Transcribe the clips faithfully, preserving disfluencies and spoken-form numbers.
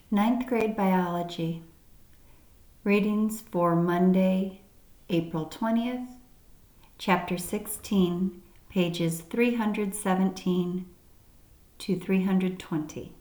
Ninth grade biology. Readings for Monday, April twentieth, chapter sixteen, pages three hundred seventeen to three hundred twenty.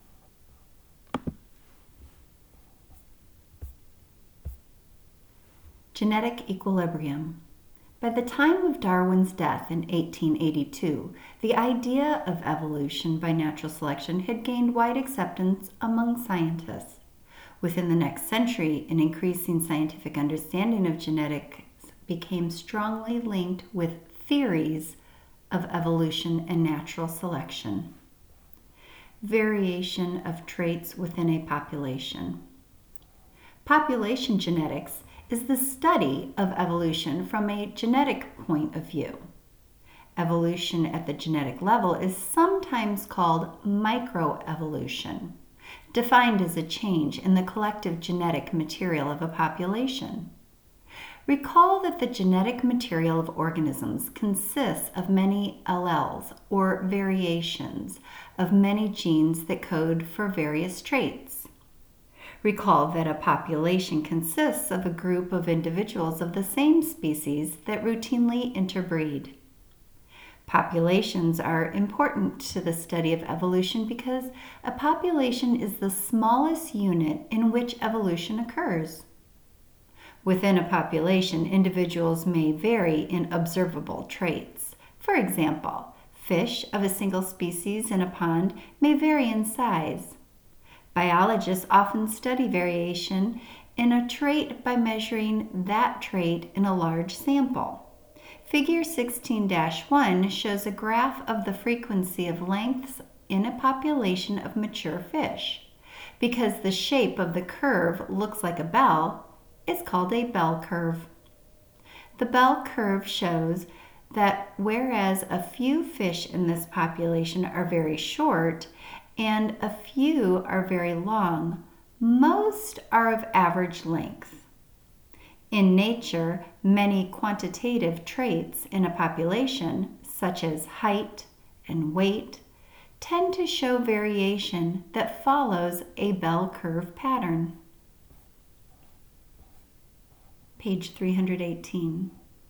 Genetic equilibrium. By the time of Darwin's death in eighteen eighty-two, the idea of evolution by natural selection had gained wide acceptance among scientists. Within the next century, an increasing scientific understanding of genetics became strongly linked with theories of evolution and natural selection. Variation of traits within a population. Population genetics is the study of evolution from a genetic point of view. Evolution at the genetic level is sometimes called microevolution, defined as a change in the collective genetic material of a population. Recall that the genetic material of organisms consists of many alleles, or variations, of many genes that code for various traits. Recall that a population consists of a group of individuals of the same species that routinely interbreed. Populations are important to the study of evolution because a population is the smallest unit in which evolution occurs. Within a population, individuals may vary in observable traits. For example, fish of a single species in a pond may vary in size. Biologists often study variation in a trait by measuring that trait in a large sample. Figure sixteen dash one shows a graph of the frequency of lengths in a population of mature fish. Because the shape of the curve looks like a bell, it's called a bell curve. The bell curve shows that whereas a few fish in this population are very short and a few are very long, most are of average length. In nature, many quantitative traits in a population, such as height and weight, tend to show variation that follows a bell curve pattern. Page three hundred eighteen.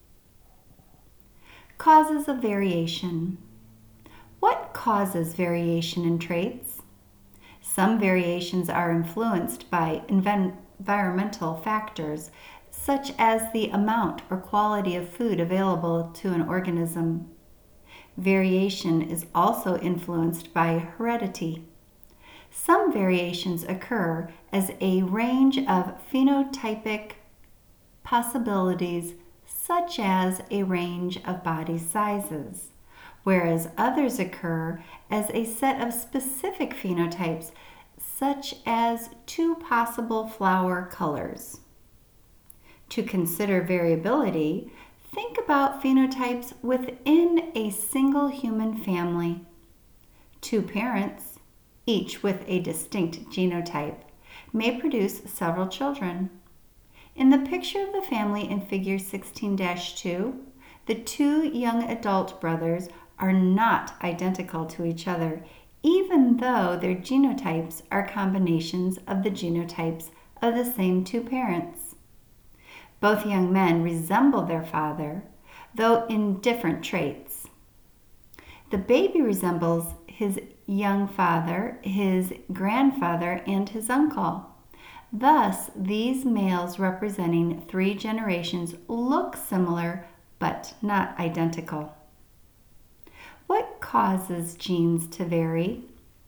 Causes of variation. What causes variation in traits? Some variations are influenced by environmental factors, such as the amount or quality of food available to an organism. Variation is also influenced by heredity. Some variations occur as a range of phenotypic possibilities, such as a range of body sizes, whereas others occur as a set of specific phenotypes, such as two possible flower colors. To consider variability, think about phenotypes within a single human family. Two parents, each with a distinct genotype, may produce several children. In the picture of the family in figure sixteen dash two, the two young adult brothers are not identical to each other, even though their genotypes are combinations of the genotypes of the same two parents. Both young men resemble their father, though in different traits. The baby resembles his young father, his grandfather, and his uncle. Thus, these males representing three generations look similar but not identical. What causes genes to vary?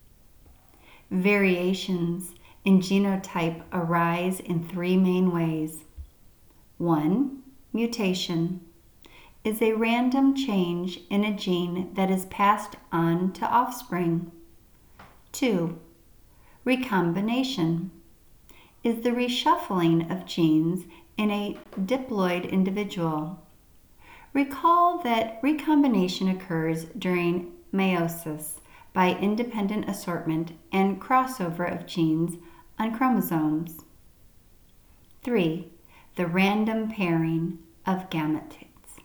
Variations in genotype arise in three main ways. One, mutation is a random change in a gene that is passed on to offspring. Two, recombination is the reshuffling of genes in a diploid individual. Recall that recombination occurs during meiosis by independent assortment and crossover of genes on chromosomes. Three, the random pairing of gametes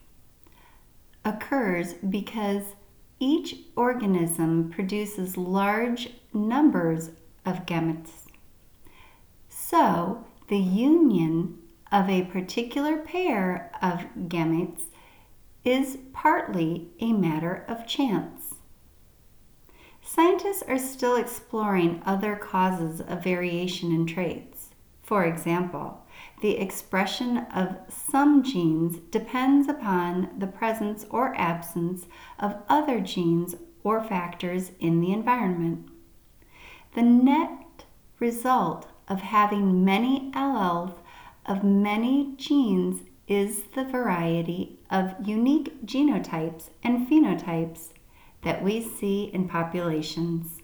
occurs because each organism produces large numbers of gametes. So, the union of a particular pair of gametes is partly a matter of chance. Scientists are still exploring other causes of variation in traits. For example, the expression of some genes depends upon the presence or absence of other genes or factors in the environment. The net result of having many alleles of many genes is the variety of unique genotypes and phenotypes that we see in populations.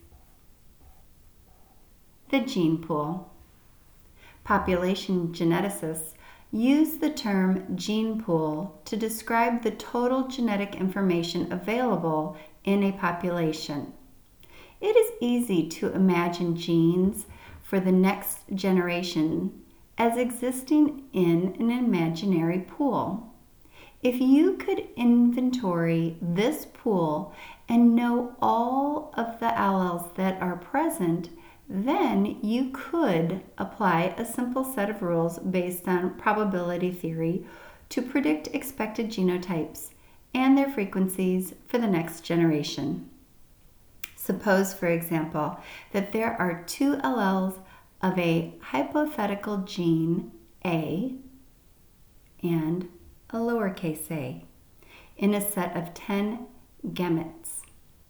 The gene pool. Population geneticists use the term gene pool to describe the total genetic information available in a population. It is easy to imagine genes for the next generation as existing in an imaginary pool. If you could inventory this pool and know all of the alleles that are present, then you could apply a simple set of rules based on probability theory to predict expected genotypes and their frequencies for the next generation. Suppose, for example, that there are two alleles of a hypothetical gene A and a lowercase a in a set of ten gametes.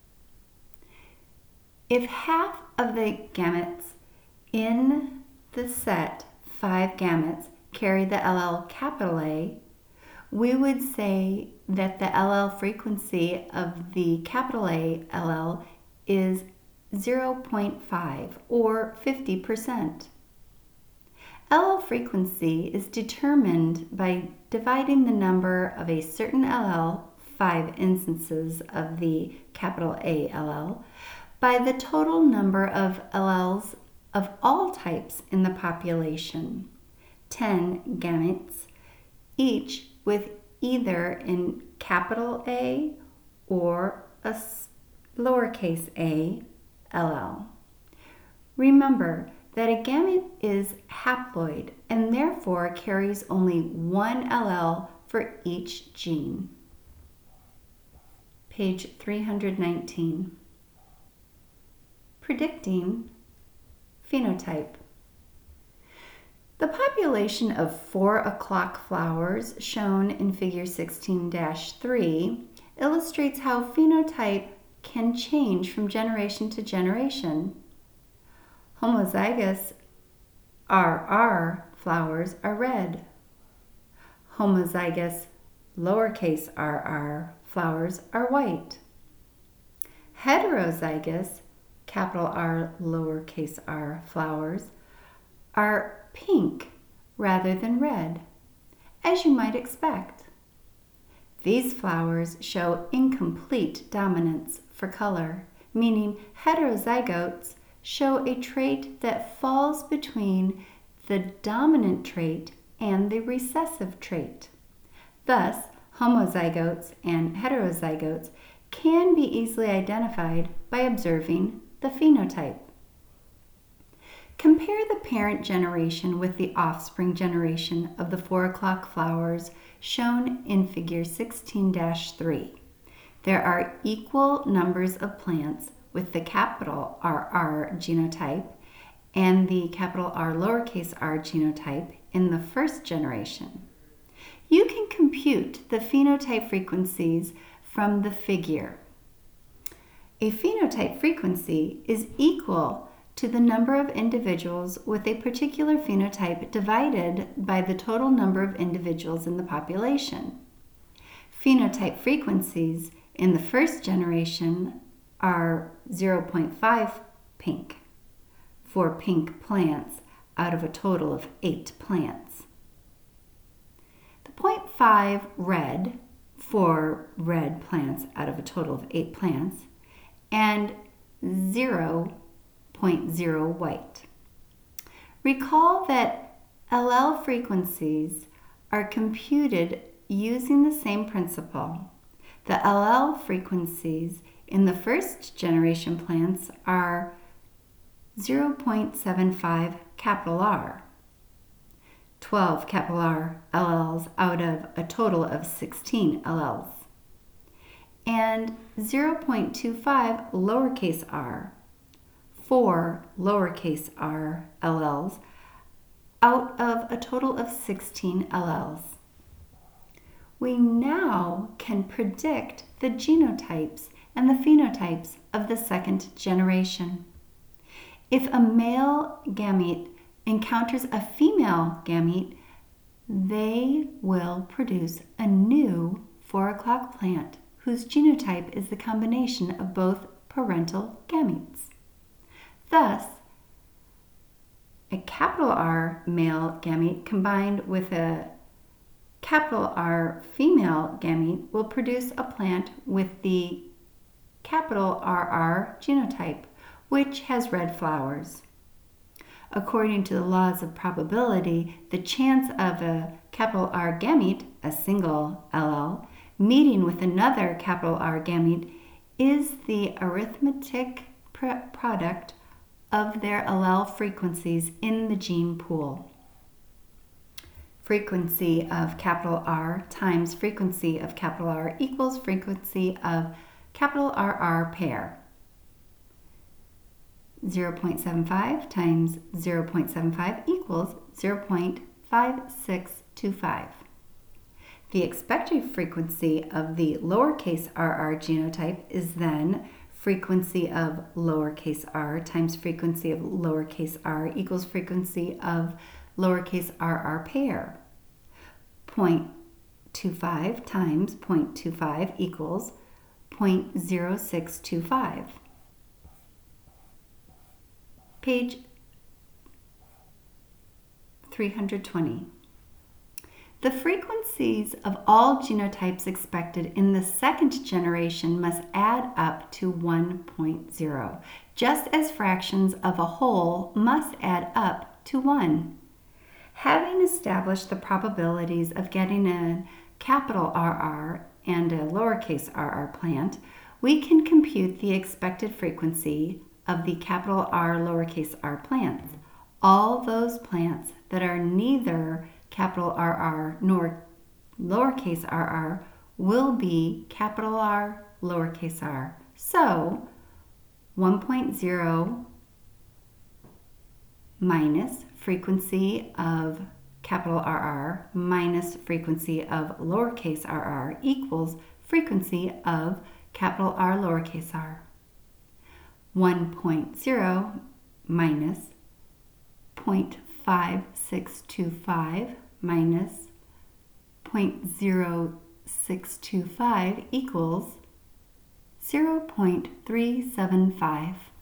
If half of the gametes in the set, five gametes, carry the allele capital A, we would say that the allele frequency of the capital A allele is zero point five or fifty percent. Allele frequency is determined by dividing the number of a certain allele, five instances of the capital A allele, by the total number of alleles of all types in the population, ten gametes, each with either in capital A or a lowercase a allele. Remember that a gamete is haploid and therefore carries only one allele for each gene. Page three hundred nineteen. Predicting phenotype. The population of four o'clock flowers shown in figure sixteen dash three illustrates how phenotype can change from generation to generation. Homozygous R R flowers are red. Homozygous lowercase r flowers are white. Heterozygous capital R lowercase r flowers are pink rather than red, as you might expect. These flowers show incomplete dominance for color, meaning heterozygotes show a trait that falls between the dominant trait and the recessive trait. Thus, homozygotes and heterozygotes can be easily identified by observing the phenotype. Compare the parent generation with the offspring generation of the four o'clock flowers shown in figure sixteen dash three. There are equal numbers of plants with the capital R R genotype and the capital R lowercase r genotype in the first generation. You can compute the phenotype frequencies from the figure. A phenotype frequency is equal to the number of individuals with a particular phenotype divided by the total number of individuals in the population. Phenotype frequencies in the first generation are zero point five pink for pink plants out of a total of eight plants. The zero point five red for red plants out of a total of eight plants, and zero point zero white. Recall that allele frequencies are computed using the same principle. The allele frequencies in the first generation plants are zero point seven five capital R, twelve capital R L Ls out of a total of sixteen L Ls. And zero point two five lowercase r, four lowercase r L Ls out of a total of sixteen L Ls. We now can predict the genotypes and the phenotypes of the second generation. If a male gamete encounters a female gamete, they will produce a new four o'clock plant whose genotype is the combination of both parental gametes. Thus, a capital R male gamete combined with a capital R female gamete will produce a plant with the capital R R genotype, which has red flowers. According to the laws of probability, the chance of a capital R gamete, a single L L, meeting with another capital R gamete is the arithmetic pr- product of their allele frequencies in the gene pool. Frequency of capital R times frequency of capital R equals frequency of capital R R pair. zero point seven five times zero point seven five equals zero point five six two five. The expected frequency of the lowercase rr genotype is then frequency of lowercase r times frequency of lowercase r equals frequency of lowercase rr pair. zero point two five times zero point two five equals zero point zero six two five. Page three hundred twenty. The frequencies of all genotypes expected in the second generation must add up to one point zero, just as fractions of a whole must add up to one. Having established the probabilities of getting a capital R R and a lowercase r r plant, we can compute the expected frequency of the capital R lowercase r plants. All those plants that are neither capital R R nor lowercase r r will be capital R lowercase r. So one point zero minus frequency of capital R R minus frequency of lowercase r r equals frequency of capital R lowercase r. one point zero minus zero point five six two five minus zero point zero six two five equals zero point three seven five.